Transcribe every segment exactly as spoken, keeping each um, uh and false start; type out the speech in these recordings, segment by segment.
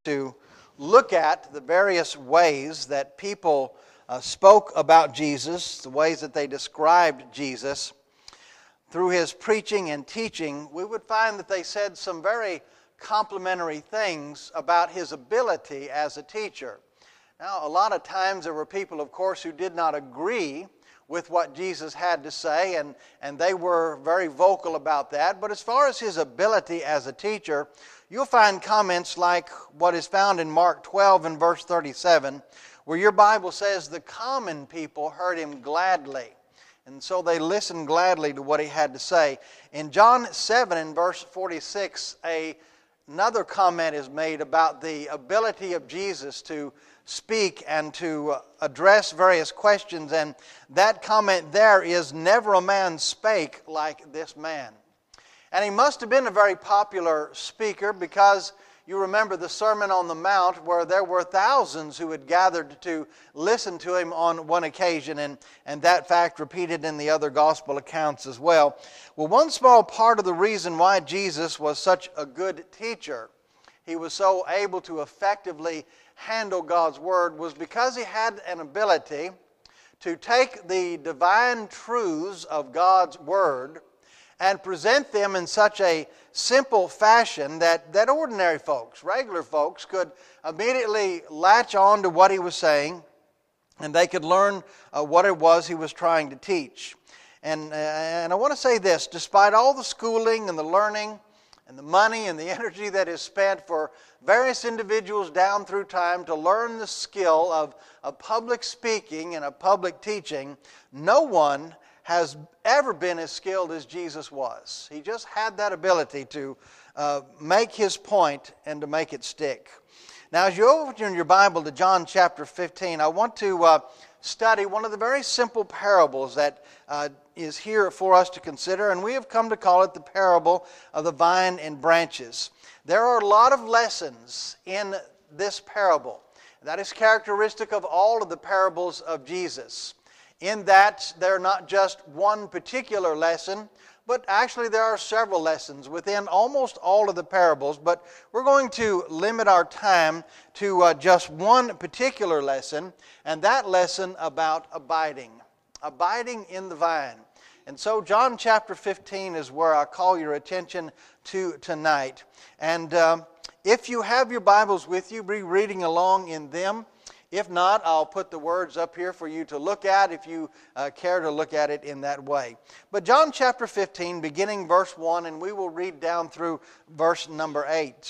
to look at the various ways that people uh, spoke about Jesus, the ways that they described Jesus. Through his preaching and teaching, we would find that they said some very complimentary things about his ability as a teacher. Now, a lot of times there were people, of course, who did not agree with what Jesus had to say, and, and they were very vocal about that. But as far as his ability as a teacher, you'll find comments like what is found in Mark twelve and verse thirty-seven, where your Bible says the common people heard him gladly. And so they listened gladly to what he had to say. In John seven and verse forty-six, a, another comment is made about the ability of Jesus to speak and to address various questions. And that comment there is, "Never a man spake like this man." And he must have been a very popular speaker, because you remember the Sermon on the Mount, where there were thousands who had gathered to listen to him on one occasion, and, and that fact repeated in the other gospel accounts as well. Well, one small part of the reason why Jesus was such a good teacher, he was so able to effectively handle God's Word, was because he had an ability to take the divine truths of God's Word and present them in such a simple fashion that, that ordinary folks, regular folks, could immediately latch on to what he was saying, and they could learn uh, what it was he was trying to teach. And, uh, and I want to say this, despite all the schooling and the learning and the money and the energy that is spent for various individuals down through time to learn the skill of, of public speaking and of public teaching, no one has ever been as skilled as Jesus was. He just had that ability to uh, make his point and to make it stick. Now, as you open your Bible to John chapter fifteen, I want to uh, study one of the very simple parables that uh, is here for us to consider, and we have come to call it the parable of the vine and branches. There are a lot of lessons in this parable. That is characteristic of all of the parables of Jesus, in that they're not just one particular lesson, but actually there are several lessons within almost all of the parables. But we're going to limit our time to uh, just one particular lesson, and that lesson about abiding. Abiding in the vine. And so John chapter fifteen is where I call your attention to tonight. And um, if you have your Bibles with you, be reading along in them. If not, I'll put the words up here for you to look at if you uh, care to look at it in that way. But John chapter fifteen, beginning verse one, and we will read down through verse number eight.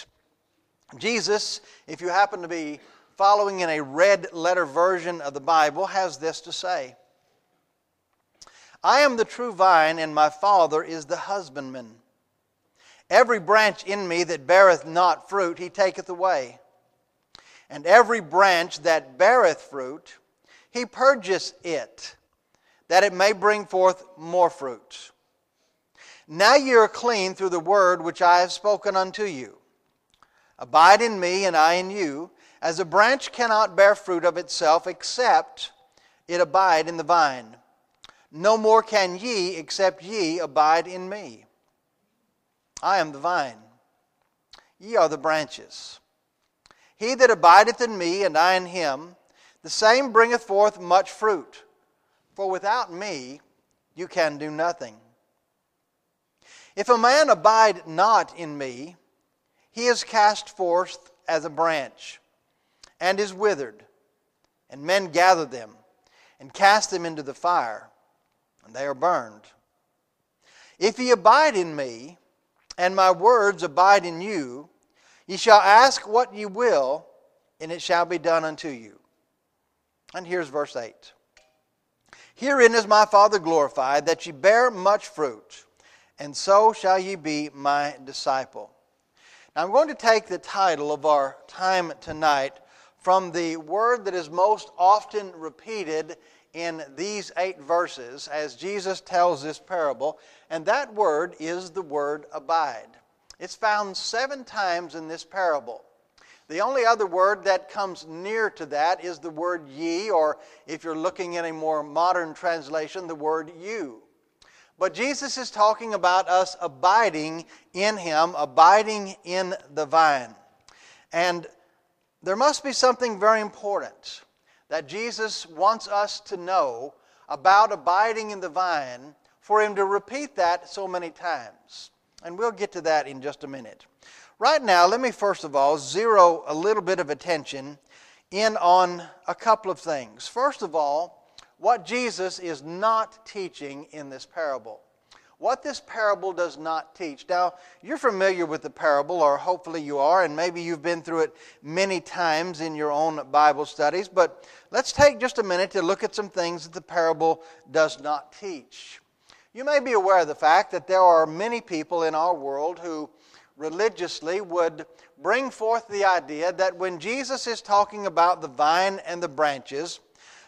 Jesus, if you happen to be following in a red letter version of the Bible, has this to say: "I am the true vine, and my Father is the husbandman. Every branch in me that beareth not fruit, he taketh away. And every branch that beareth fruit, he purgeth it, that it may bring forth more fruit. Now ye are clean through the word which I have spoken unto you. Abide in me, and I in you, as a branch cannot bear fruit of itself, except it abide in the vine. No more can ye, except ye abide in me. I am the vine, ye are the branches. He that abideth in me, and I in him, the same bringeth forth much fruit. For without me you can do nothing. If a man abide not in me, he is cast forth as a branch, and is withered, and men gather them, and cast them into the fire, and they are burned. If ye abide in me, and my words abide in you, ye shall ask what ye will, and it shall be done unto you." And here's verse eight. "Herein is my Father glorified, that ye bear much fruit, and so shall ye be my disciple." Now I'm going to take the title of our time tonight from the word that is most often repeated in these eight verses as Jesus tells this parable, and that word is the word abide. It's found seven times in this parable. The only other word that comes near to that is the word ye, or if you're looking in a more modern translation, the word you. But Jesus is talking about us abiding in Him, abiding in the vine. And there must be something very important that Jesus wants us to know about abiding in the vine for Him to repeat that so many times. And we'll get to that in just a minute. Right now, let me first of all zero a little bit of attention in on a couple of things. First of all, what Jesus is not teaching in this parable. What this parable does not teach. Now, you're familiar with the parable, or hopefully you are, and maybe you've been through it many times in your own Bible studies, but let's take just a minute to look at some things that the parable does not teach. You may be aware of the fact that there are many people in our world who religiously would bring forth the idea that when Jesus is talking about the vine and the branches,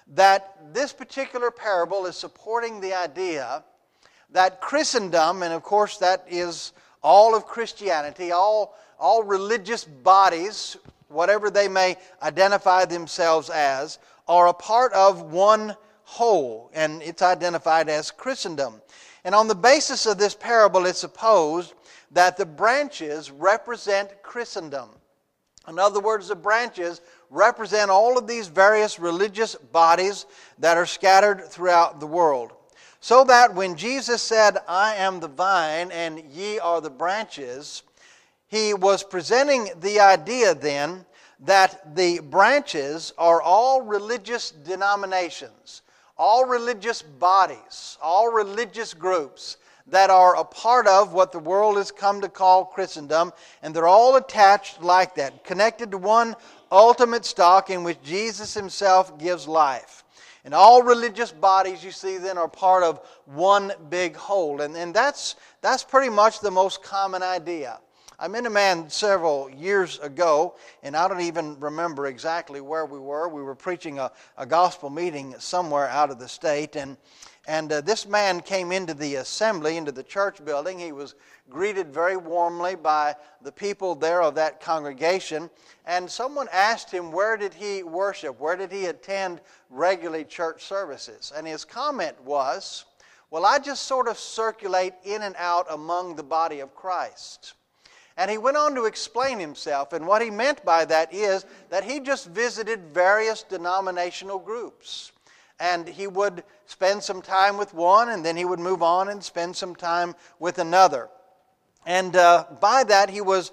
that this particular parable is supporting the idea that Christendom, and of course that is all of Christianity, all, all religious bodies, whatever they may identify themselves as, are a part of one whole, and it's identified as Christendom. And on the basis of this parable, it's supposed that the branches represent Christendom. In other words, the branches represent all of these various religious bodies that are scattered throughout the world. So that when Jesus said, "I am the vine and ye are the branches," He was presenting the idea then that the branches are all religious denominations, all religious bodies, all religious groups that are a part of what the world has come to call Christendom, and they're all attached like that, connected to one ultimate stock in which Jesus Himself gives life. And all religious bodies, you see, then are part of one big whole. And, and that's, that's pretty much the most common idea. I met a man several years ago, and I don't even remember exactly where we were. We were preaching a, a gospel meeting somewhere out of the state, and And uh, this man came into the assembly, into the church building. He was greeted very warmly by the people there of that congregation. And someone asked him, where did he worship? Where did he attend regularly church services? And his comment was, well, I just sort of circulate in and out among the body of Christ. And he went on to explain himself. And what he meant by that is that he just visited various denominational groups. And he would spend some time with one, and then he would move on and spend some time with another. And uh, by that, he was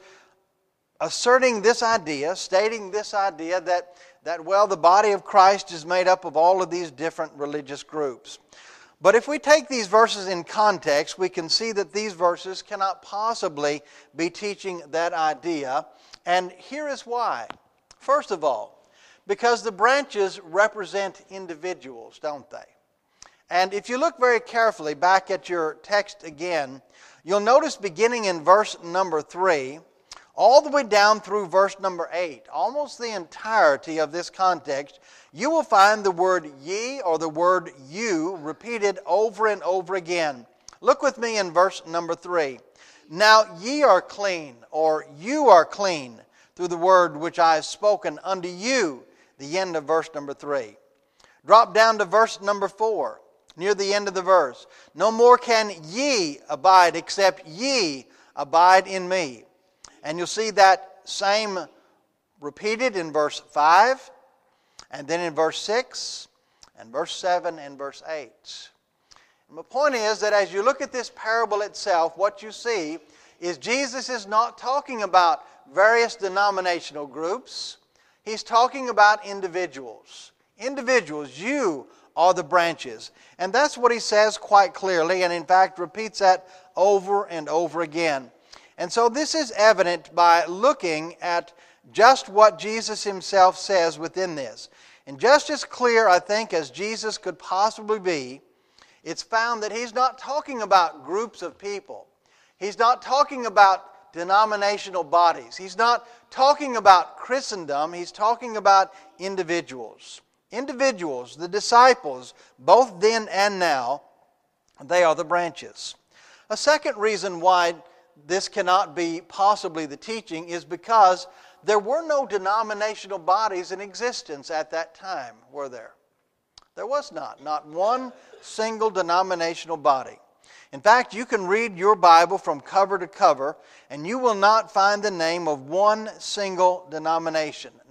asserting this idea, stating this idea that, that, well, the body of Christ is made up of all of these different religious groups. But if we take these verses in context, we can see that these verses cannot possibly be teaching that idea. And here is why. First of all, because the branches represent individuals, don't they? And if you look very carefully back at your text again, you'll notice beginning in verse number three, all the way down through verse number eight, almost the entirety of this context, you will find the word ye or the word you repeated over and over again. Look with me in verse number three. Now ye are clean, or you are clean, through the word which I have spoken unto you. The end of verse number three. Drop down to verse number four, near the end of the verse. No more can ye abide except ye abide in me. And you'll see that same repeated in verse five, and then in verse six, and verse seven, and verse eight. And my point is that as you look at this parable itself, what you see is Jesus is not talking about various denominational groups. He's talking about individuals. Individuals, you are the branches. And that's what he says quite clearly, and in fact repeats that over and over again. And so this is evident by looking at just what Jesus Himself says within this. And just as clear, I think, as Jesus could possibly be, it's found that He's not talking about groups of people. He's not talking about denominational bodies. He's not talking about Christendom. He's talking about individuals. Individuals, the disciples, both then and now, they are the branches. A second reason why this cannot be possibly the teaching is because there were no denominational bodies in existence at that time, were there? There was not. Not one single denominational body. In fact, you can read your Bible from cover to cover, and you will not find the name of one single denomination.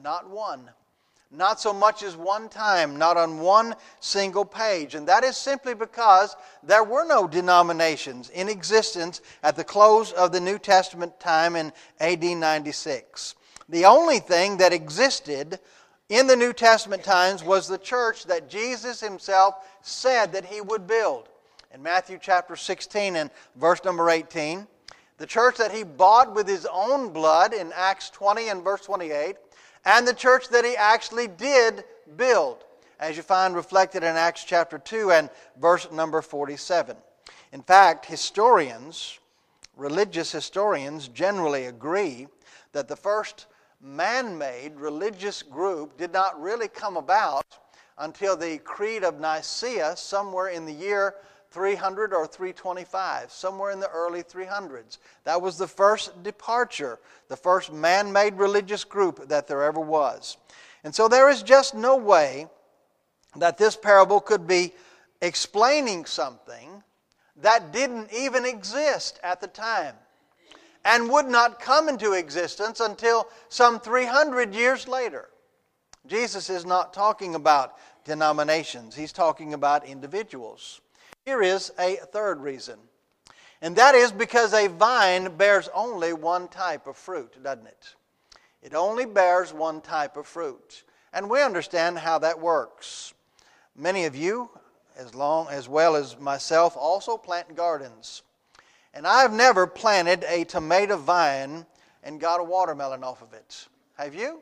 not one. Not so much as one time, not on one single page. And that is simply because there were no denominations in existence at the close of the New Testament time in A D ninety-six. The only thing that existed in the New Testament times was the church that Jesus himself said that he would build. In Matthew chapter sixteen and verse number eighteen, the church that he bought with his own blood in Acts twenty and verse twenty-eight, and the church that he actually did build, as you find reflected in Acts chapter two and verse number forty-seven. In fact, historians, religious historians generally agree that the first man-made religious group did not really come about until the Creed of Nicaea somewhere in the year three hundred or three twenty-five, somewhere in the early three hundreds. That was the first departure, the first man-made religious group that there ever was. And so there is just no way that this parable could be explaining something that didn't even exist at the time and would not come into existence until some three hundred years later. Jesus is not talking about denominations. He's talking about individuals. Here is a third reason, and that is because a vine bears only one type of fruit, doesn't it? It only bears one type of fruit, and we understand how that works. Many of you, as long as well as myself, also plant gardens, and I've never planted a tomato vine and got a watermelon off of it. Have you?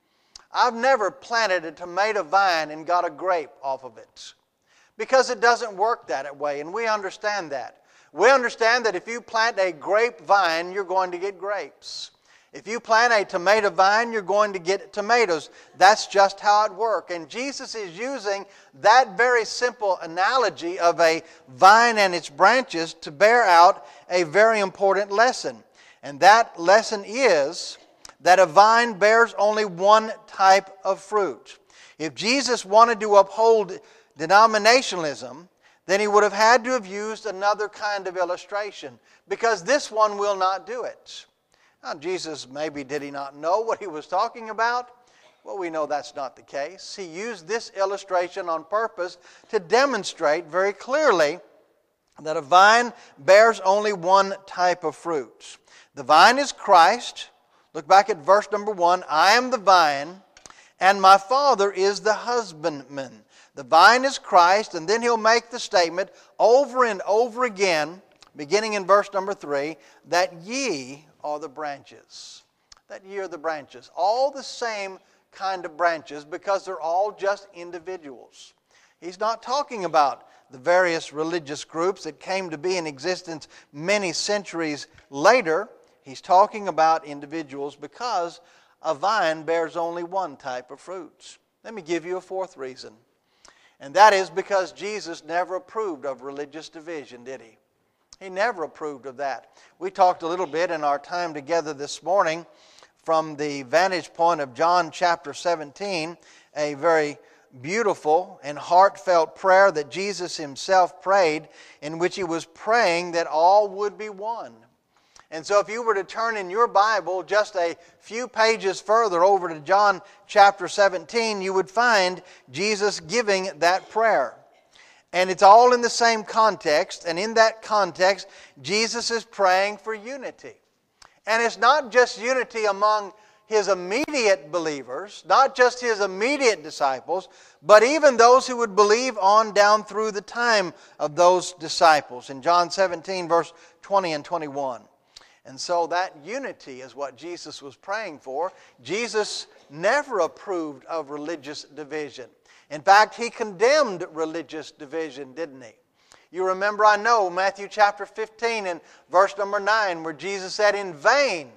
I've never planted a tomato vine and got a grape off of it. Because it doesn't work that way, and we understand that. We understand that if you plant a grapevine, you're going to get grapes. If you plant a tomato vine, you're going to get tomatoes. That's just how it works. And Jesus is using that very simple analogy of a vine and its branches to bear out a very important lesson. And that lesson is that a vine bears only one type of fruit. If Jesus wanted to uphold denominationalism, then he would have had to have used another kind of illustration, because this one will not do it. Now, Jesus, maybe did he not know what he was talking about? Well, we know that's not the case. He used this illustration on purpose to demonstrate very clearly that a vine bears only one type of fruit. The vine is Christ. Look back at verse number one. I am the vine, and my Father is the husbandman. The vine is Christ, and then he'll make the statement over and over again, beginning in verse number three, that ye are the branches. That ye are the branches. All the same kind of branches, because they're all just individuals. He's not talking about the various religious groups that came to be in existence many centuries later. He's talking about individuals because a vine bears only one type of fruits. Let me give you a fourth reason. And that is because Jesus never approved of religious division, did he? He never approved of that. We talked a little bit in our time together this morning from the vantage point of John chapter seventeen, a very beautiful and heartfelt prayer that Jesus himself prayed, in which he was praying that all would be one. And so if you were to turn in your Bible just a few pages further over to John chapter seventeen, you would find Jesus giving that prayer. And it's all in the same context, and in that context, Jesus is praying for unity. And it's not just unity among his immediate believers, not just his immediate disciples, but even those who would believe on down through the time of those disciples. In John seventeen, verse twenty and twenty-one. And so that unity is what Jesus was praying for. Jesus never approved of religious division. In fact, he condemned religious division, didn't he? You remember, I know, Matthew chapter fifteen and verse number nine, where Jesus said, in vain,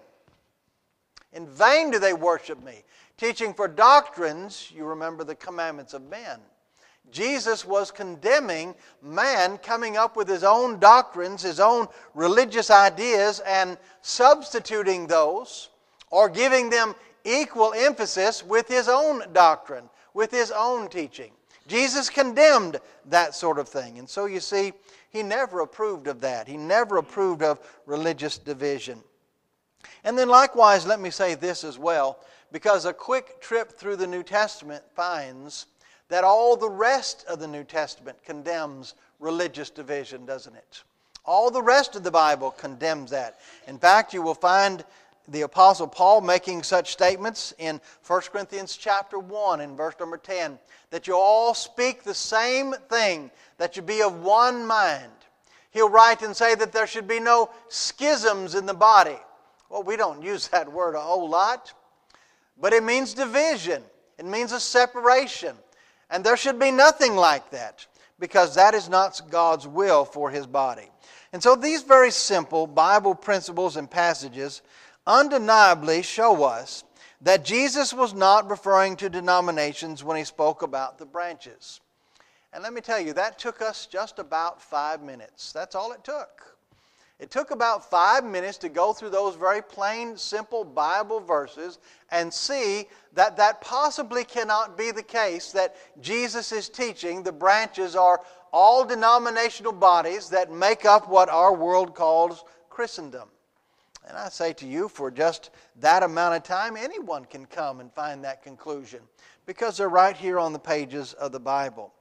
in vain do they worship me, teaching for doctrines, you remember, the commandments of men. Jesus was condemning man coming up with his own doctrines, his own religious ideas, and substituting those or giving them equal emphasis with his own doctrine, with his own teaching. Jesus condemned that sort of thing. And so you see, he never approved of that. He never approved of religious division. And then likewise, let me say this as well. because a quick trip through the New Testament finds that all the rest of the New Testament condemns religious division, doesn't it? All the rest of the Bible condemns that. In fact, you will find the Apostle Paul making such statements in First Corinthians chapter one and verse number ten, that you all speak the same thing, that you be of one mind. He'll write and say that there should be no schisms in the body. Well, we don't use that word a whole lot, but it means division. It means a separation. And there should be nothing like that, because that is not God's will for His body. And so these very simple Bible principles and passages undeniably show us that Jesus was not referring to denominations when He spoke about the branches. And let me tell you, that took us just about five minutes. That's all it took. It took about five minutes to go through those very plain, simple Bible verses and see that that possibly cannot be the case, that Jesus is teaching the branches are all denominational bodies that make up what our world calls Christendom. And I say to you, for just that amount of time, anyone can come and find that conclusion, because they're right here on the pages of the Bible.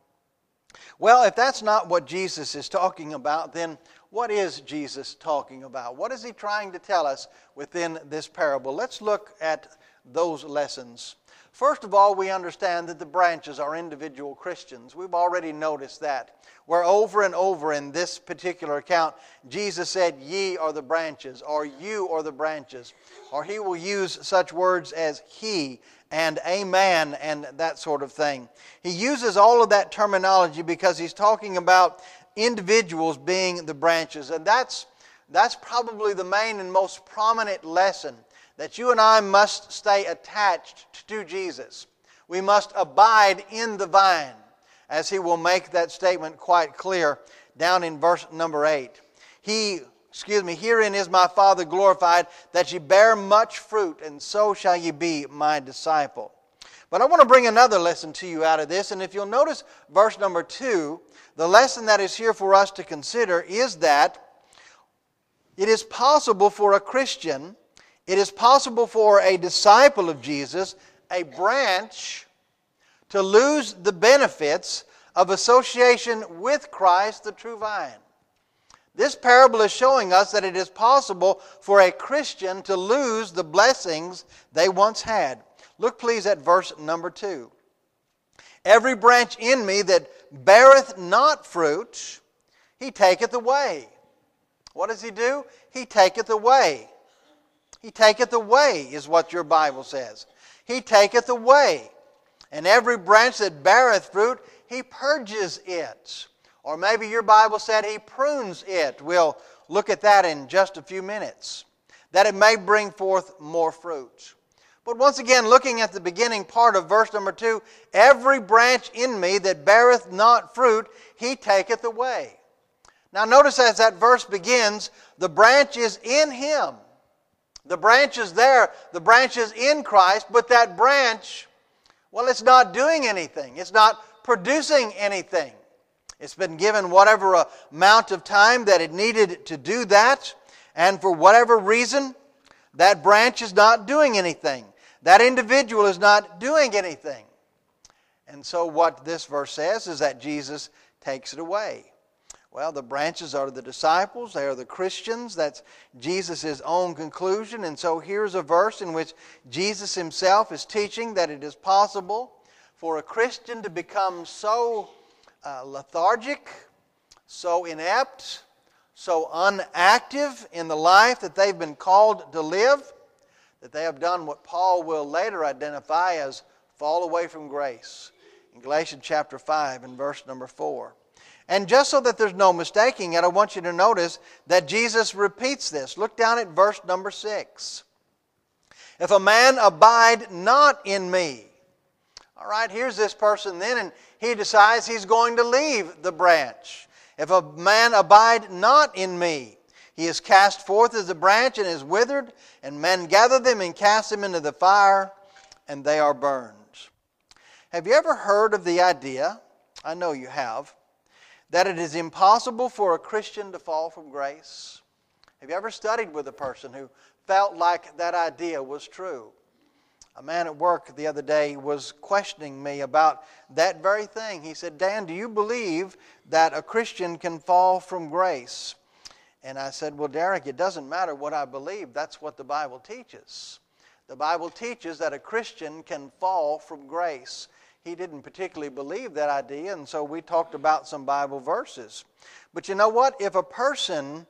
Well, if that's not what Jesus is talking about, then what is Jesus talking about? What is He trying to tell us within this parable? Let's look at those lessons. First of all, we understand that the branches are individual Christians. We've already noticed that. Where over and over in this particular account, Jesus said, "Ye are the branches," or "You are the branches." Or He will use such words as "He" and "Amen" and that sort of thing. He uses all of that terminology because He's talking about individuals being the branches. And that's, that's probably the main and most prominent lesson, that you and I must stay attached to Jesus. We must abide in the vine, as He will make that statement quite clear down in verse number eight. He, excuse me, "Herein is my Father glorified, that ye bear much fruit, and so shall ye be my disciple." But I want to bring another lesson to you out of this, and if you'll notice verse number two, the lesson that is here for us to consider is that it is possible for a Christian, it is possible for a disciple of Jesus, a branch, to lose the benefits of association with Christ, the true vine. This parable is showing us that it is possible for a Christian to lose the blessings they once had. Look please at verse number two. "Every branch in me that beareth not fruit, He taketh away." What does He do? He taketh away. He taketh away is what your Bible says. He taketh away. "And every branch that beareth fruit, He purges it." Or maybe your Bible said He prunes it. We'll look at that in just a few minutes, that it may bring forth more fruit. But once again, looking at the beginning part of verse number two, "Every branch in me that beareth not fruit, He taketh away." Now notice as that verse begins, the branch is in Him. The branch is there, the branch is in Christ, but that branch, well, it's not doing anything. It's not producing anything. It's been given whatever amount of time that it needed to do that, and for whatever reason, that branch is not doing anything. That individual is not doing anything. And so what this verse says is that Jesus takes it away. Well, the branches are the disciples. They are the Christians. That's Jesus' own conclusion. And so here's a verse in which Jesus Himself is teaching that it is possible for a Christian to become so uh, lethargic, so inept, so unactive in the life that they've been called to live, that they have done what Paul will later identify as fall away from grace in Galatians chapter five and verse number four. And just so that there's no mistaking it, I want you to notice that Jesus repeats this. Look down at verse number six. "If a man abide not in me." All right, here's this person then, and he decides he's going to leave the branch. "If a man abide not in me, he is cast forth as a branch and is withered, and men gather them and cast them into the fire, and they are burned." Have you ever heard of the idea, I know you have, that it is impossible for a Christian to fall from grace? Have you ever studied with a person who felt like that idea was true? A man at work the other day was questioning me about that very thing. He said, Dan, do you believe that a Christian can fall from grace? And I said, well, Derek, it doesn't matter what I believe. That's what the Bible teaches. The Bible teaches that a Christian can fall from grace. He didn't particularly believe that idea, and so we talked about some Bible verses. But you know what? If a person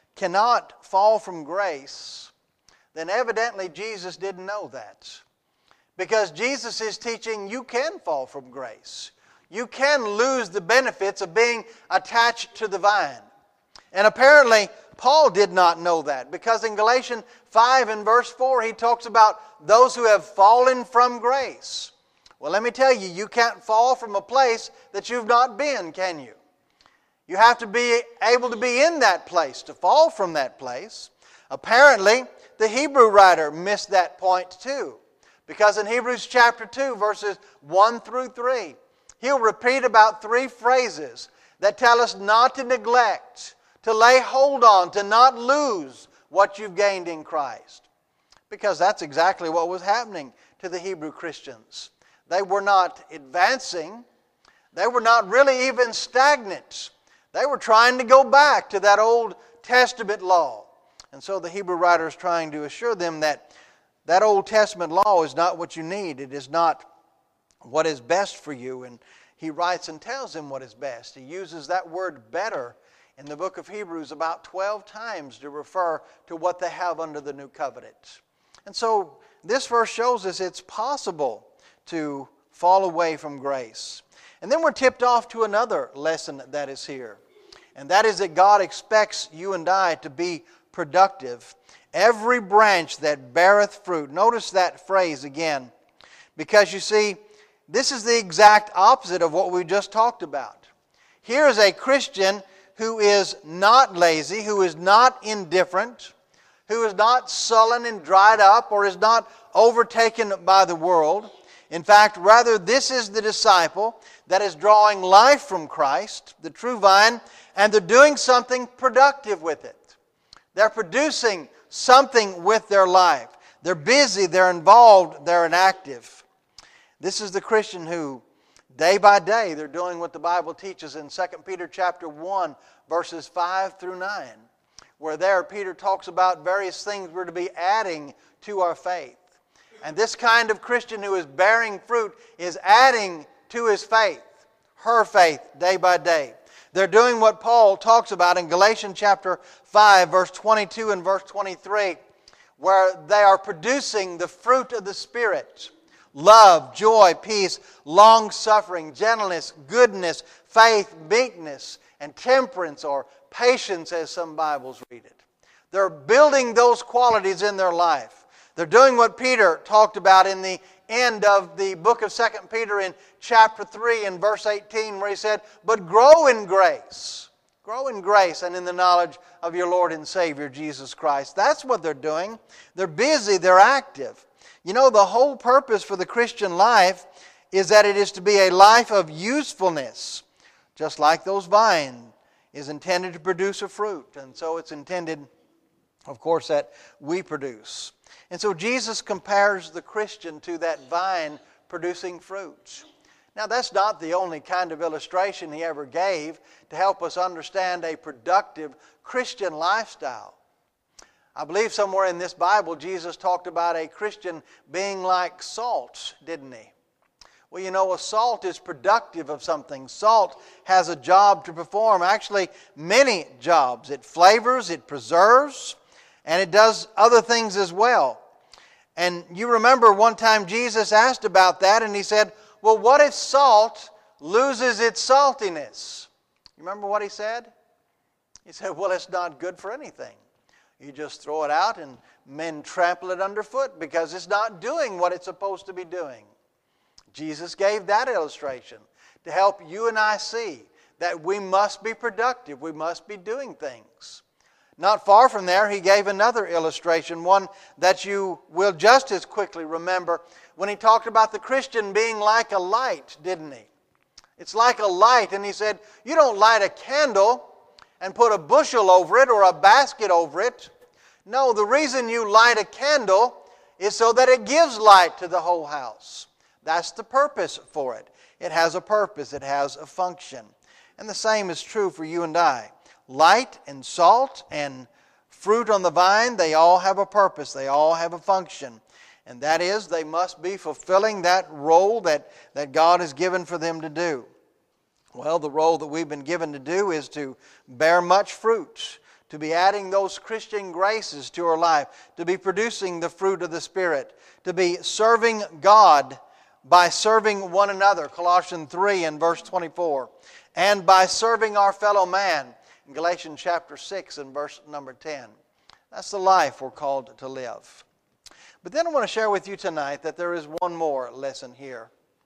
cannot fall from grace, then evidently Jesus didn't know that. Because Jesus is teaching you can fall from grace. You can lose the benefits of being attached to the vine. And apparently, Paul did not know that, because in Galatians five and verse four, he talks about those who have fallen from grace. Well, let me tell you, you can't fall from a place that you've not been, can you? You have to be able to be in that place to fall from that place. Apparently, the Hebrew writer missed that point too, because in Hebrews chapter two, verses one through three, he'll repeat about three phrases that tell us not to neglect, to lay hold on, to not lose what you've gained in Christ. Because that's exactly what was happening to the Hebrew Christians. They were not advancing. They were not really even stagnant. They were trying to go back to that Old Testament law. And so the Hebrew writer is trying to assure them that that Old Testament law is not what you need. It is not what is best for you. And he writes and tells them what is best. He uses that word better in the book of Hebrews about twelve times to refer to what they have under the new covenant. And so this verse shows us it's possible to fall away from grace. And then we're tipped off to another lesson that is here. And that is that God expects you and I to be productive. Every branch that beareth fruit. Notice that phrase again. Because you see, this is the exact opposite of what we just talked about. Here is a Christian who is not lazy, who is not indifferent, who is not sullen and dried up, or is not overtaken by the world. In fact, rather, this is the disciple that is drawing life from Christ, the true vine, and they're doing something productive with it. They're producing something with their life. They're busy, they're involved, they're inactive. This is the Christian who, day by day, they're doing what the Bible teaches in Second Peter chapter one, verses five through nine, where there Peter talks about various things we're to be adding to our faith. And this kind of Christian who is bearing fruit is adding to his faith, her faith, day by day. They're doing what Paul talks about in Galatians chapter five, verse twenty-two and verse twenty-three, where they are producing the fruit of the Spirit. Love, joy, peace, long-suffering, gentleness, goodness, faith, meekness, and temperance, or patience as some Bibles read it. They're building those qualities in their life. They're doing what Peter talked about in the end of the book of Second Peter in chapter three and verse eighteen, where he said, but grow in grace. Grow in grace and in the knowledge of your Lord and Savior, Jesus Christ. That's what they're doing. They're busy, they're active. You know, the whole purpose for the Christian life is that it is to be a life of usefulness. Just like those vines is intended to produce a fruit. And so it's intended, of course, that we produce. And so Jesus compares the Christian to that vine producing fruit. Now, that's not the only kind of illustration he ever gave to help us understand a productive Christian lifestyle. I believe somewhere in this Bible, Jesus talked about a Christian being like salt, didn't he? Well, you know, a salt is productive of something. Salt has a job to perform, actually many jobs. It flavors, it preserves, and it does other things as well. And you remember one time Jesus asked about that, and he said, well, what if salt loses its saltiness? You remember what he said? He said, well, it's not good for anything. You just throw it out and men trample it underfoot because it's not doing what it's supposed to be doing. Jesus gave that illustration to help you and I see that we must be productive. We must be doing things. Not far from there, he gave another illustration, one that you will just as quickly remember when he talked about the Christian being like a light, didn't he? It's like a light, and he said, you don't light a candle and put a bushel over it or a basket over it. No, the reason you light a candle is so that it gives light to the whole house. That's the purpose for it. It has a purpose. It has a function. And the same is true for you and I. Light and salt and fruit on the vine, they all have a purpose. They all have a function. And that is, they must be fulfilling that role that, that God has given for them to do. Well, the role that we've been given to do is to bear much fruit, to be adding those Christian graces to our life, to be producing the fruit of the Spirit, to be serving God by serving one another, Colossians three and verse twenty-four, and by serving our fellow man, in Galatians chapter six and verse number ten. That's the life we're called to live. But then I want to share with you tonight that there is one more lesson here.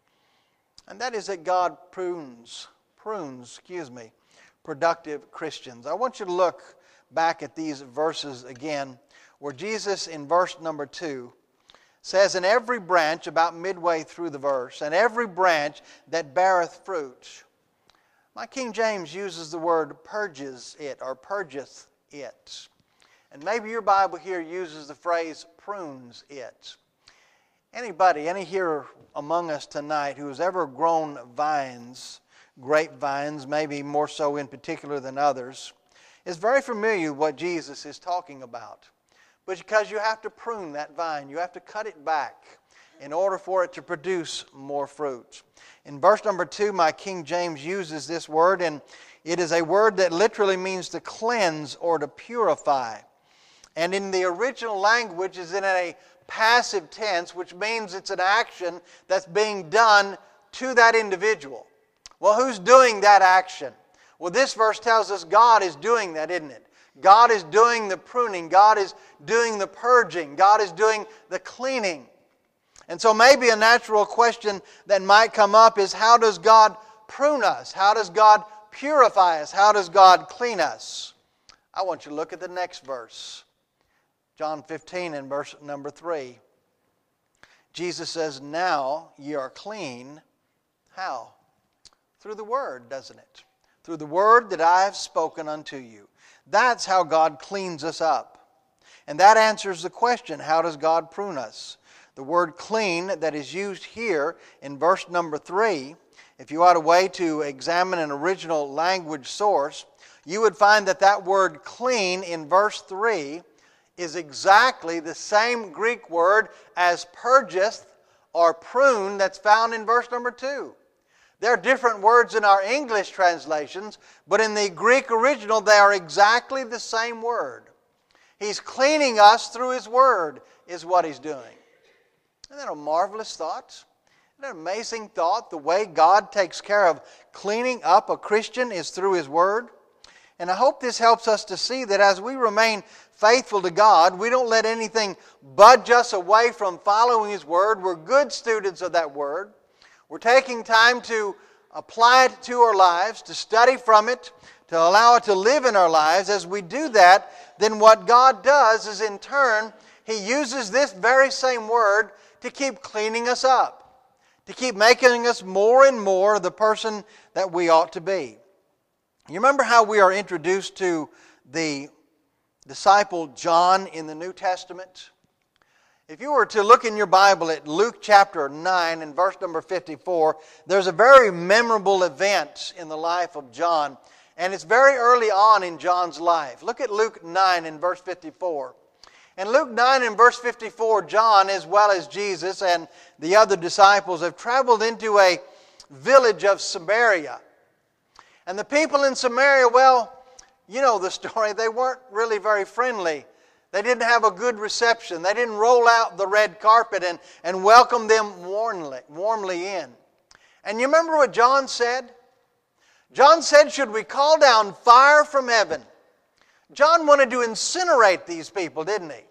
And that is that God prunes, prunes, excuse me, productive Christians. I want you to look back at these verses again, where Jesus in verse number two says, "And every branch," about midway through the verse, "and every branch that beareth fruit." My King James uses the word purges it, or purgeth it. And maybe your Bible here uses the phrase prunes it. Anybody, any here among us tonight who has ever grown vines, grapevines, maybe more so in particular than others, is very familiar with what Jesus is talking about. But because you have to prune that vine, you have to cut it back in order for it to produce more fruit. In verse number two, my King James uses this word, and it is a word that literally means to cleanse or to purify. And in the original language is in a passive tense, which means it's an action that's being done to that individual. Well, who's doing that action? Well, this verse tells us God is doing that, isn't it? God is doing the pruning. God is doing the purging. God is doing the cleaning. And so maybe a natural question that might come up is, how does God prune us? How does God purify us? How does God clean us? I want you to look at the next verse. John fifteen and verse number three. Jesus says, "Now ye are clean." How? Through the Word, doesn't it? Through the Word that I have spoken unto you. That's how God cleans us up. And that answers the question, how does God prune us? The word clean that is used here in verse number three, if you had a way to examine an original language source, you would find that that word clean in verse three is exactly the same Greek word as purgeth or prune that's found in verse number two. There are different words in our English translations, but in the Greek original they are exactly the same word. He's cleaning us through His Word is what He's doing. Isn't that a marvelous thought? Isn't that an amazing thought? The way God takes care of cleaning up a Christian is through His Word. And I hope this helps us to see that as we remain faithful to God, we don't let anything budge us away from following His Word. We're good students of that Word. We're taking time to apply it to our lives, to study from it, to allow it to live in our lives. As we do that, then what God does is in turn, He uses this very same Word to keep cleaning us up, to keep making us more and more the person that we ought to be. You remember how we are introduced to the disciple John in the New Testament? If you were to look in your Bible at Luke chapter nine and verse number fifty-four, there's a very memorable event in the life of John, and it's very early on in John's life. Look at Luke nine and verse fifty-four. In Luke nine and verse fifty-four, John, as well as Jesus and the other disciples, have traveled into a village of Samaria. And the people in Samaria, well, you know the story, they weren't really very friendly. They didn't have a good reception. They didn't roll out the red carpet and, and welcome them warmly, warmly in. And you remember what John said? John said, should we call down fire from heaven? John wanted to incinerate these people, didn't he?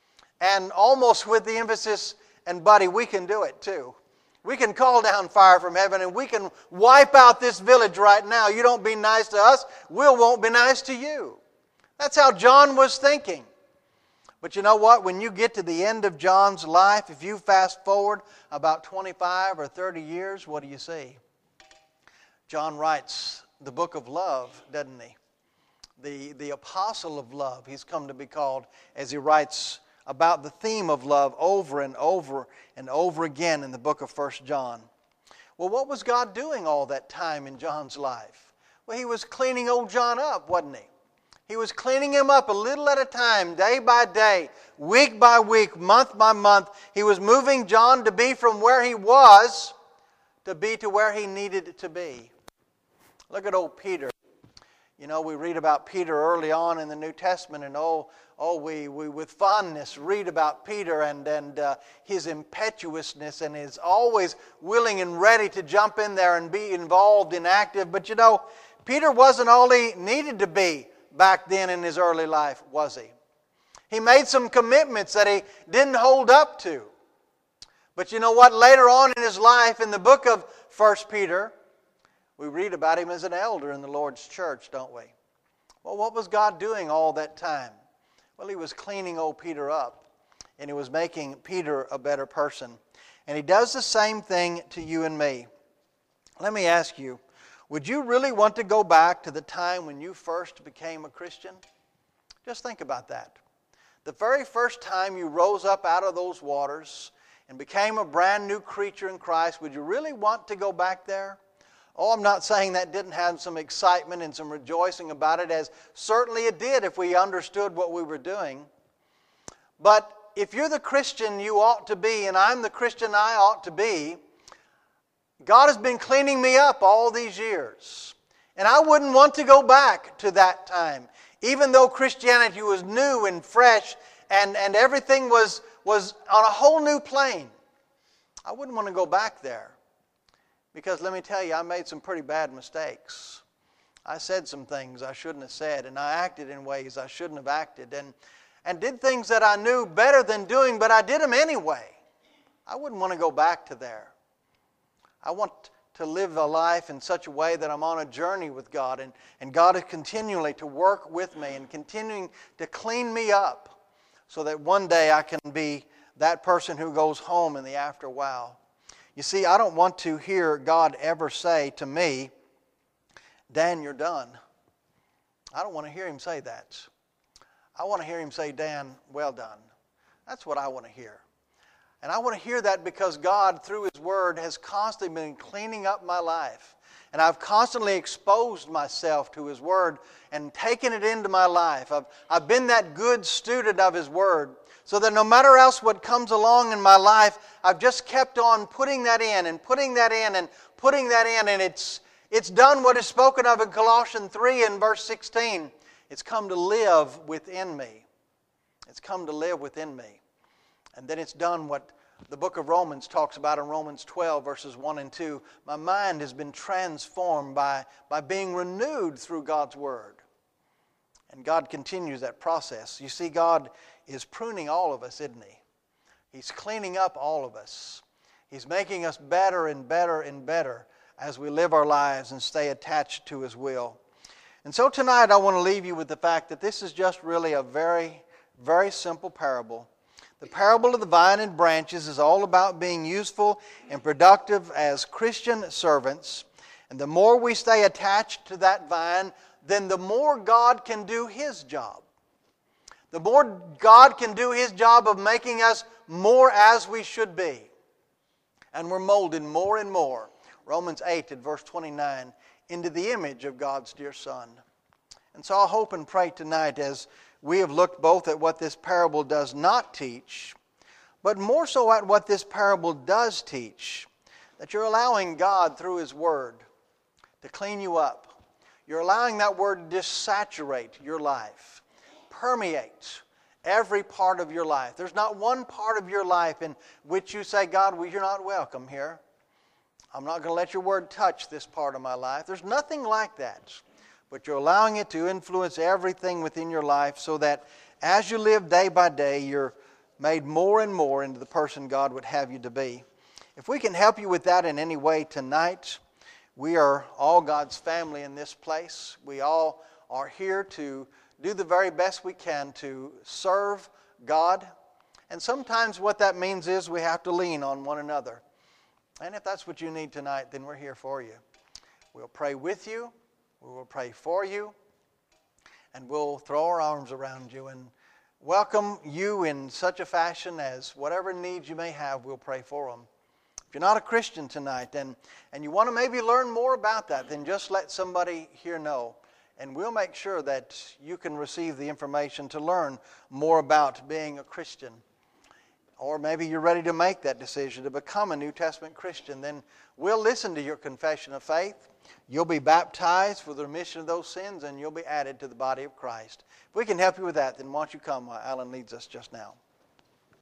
And almost with the emphasis, and buddy, we can do it too. We can call down fire from heaven and we can wipe out this village right now. You don't be nice to us, we won't be nice to you. That's how John was thinking. But you know what? When you get to the end of John's life, if you fast forward about twenty-five or thirty years, what do you see? John writes the book of love, doesn't he? The, the apostle of love, he's come to be called, as he writes about the theme of love over and over and over again in the book of First John. Well, what was God doing all that time in John's life? Well, He was cleaning old John up, wasn't He? He was cleaning him up a little at a time, day by day, week by week, month by month. He was moving John to be from where he was to be to where he needed to be. Look at old Peter. You know, we read about Peter early on in the New Testament, and oh, oh, we, we with fondness read about Peter and, and uh, his impetuousness and his always willing and ready to jump in there and be involved and active. But you know, Peter wasn't all he needed to be back then in his early life, was he? He made some commitments that he didn't hold up to. But you know what? Later on in his life, in the book of First Peter, we read about him as an elder in the Lord's church, don't we? Well, what was God doing all that time? Well, He was cleaning old Peter up, and He was making Peter a better person. And He does the same thing to you and me. Let me ask you, would you really want to go back to the time when you first became a Christian? Just think about that. The very first time you rose up out of those waters and became a brand new creature in Christ, would you really want to go back there? Oh, I'm not saying that didn't have some excitement and some rejoicing about it, as certainly it did if we understood what we were doing. But if you're the Christian you ought to be, and I'm the Christian I ought to be, God has been cleaning me up all these years. And I wouldn't want to go back to that time. Even though Christianity was new and fresh and, and everything was, was on a whole new plane, I wouldn't want to go back there. Because let me tell you, I made some pretty bad mistakes. I said some things I shouldn't have said, and I acted in ways I shouldn't have acted, and, and did things that I knew better than doing, but I did them anyway. I wouldn't want to go back to there. I want to live a life in such a way that I'm on a journey with God, and, and God is continually to work with me and continuing to clean me up so that one day I can be that person who goes home in the after while. You see, I don't want to hear God ever say to me, Dan, you're done. I don't want to hear Him say that. I want to hear Him say, Dan, well done. That's what I want to hear. And I want to hear that because God, through His Word, has constantly been cleaning up my life. And I've constantly exposed myself to His Word and taken it into my life. I've, I've been that good student of His Word, so that no matter else what comes along in my life, I've just kept on putting that in and putting that in and putting that in. And it's, it's done what is spoken of in Colossians three and verse sixteen. It's come to live within me. It's come to live within me. And then it's done what the book of Romans talks about in Romans twelve, verses one and two. My mind has been transformed by, by being renewed through God's Word. And God continues that process. You see, God is pruning all of us, isn't He? He's cleaning up all of us. He's making us better and better and better as we live our lives and stay attached to His will. And so tonight I want to leave you with the fact that this is just really a very, very simple parable. The parable of the vine and branches is all about being useful and productive as Christian servants. And the more we stay attached to that vine, then the more God can do His job. The more God can do His job of making us more as we should be. And we're molded more and more, Romans eight and verse twenty-nine, into the image of God's dear Son. And so I hope and pray tonight, as we have looked both at what this parable does not teach, but more so at what this parable does teach, that you're allowing God through His Word to clean you up. You're allowing that Word to just saturate your life, permeate every part of your life. There's not one part of your life in which you say, God, well, you're not welcome here. I'm not going to let your Word touch this part of my life. There's nothing like that. But you're allowing it to influence everything within your life so that as you live day by day, you're made more and more into the person God would have you to be. If we can help you with that in any way tonight, we are all God's family in this place. We all are here to do the very best we can to serve God. And sometimes what that means is we have to lean on one another. And if that's what you need tonight, then we're here for you. We'll pray with you. We will pray for you. And we'll throw our arms around you and welcome you in such a fashion as whatever needs you may have, we'll pray for them. If you're not a Christian tonight and, and you want to maybe learn more about that, then just let somebody here know. And we'll make sure that you can receive the information to learn more about being a Christian. Or maybe you're ready to make that decision to become a New Testament Christian. Then we'll listen to your confession of faith. You'll be baptized for the remission of those sins, and you'll be added to the body of Christ. If we can help you with that, then why don't you come while Alan leads us just now.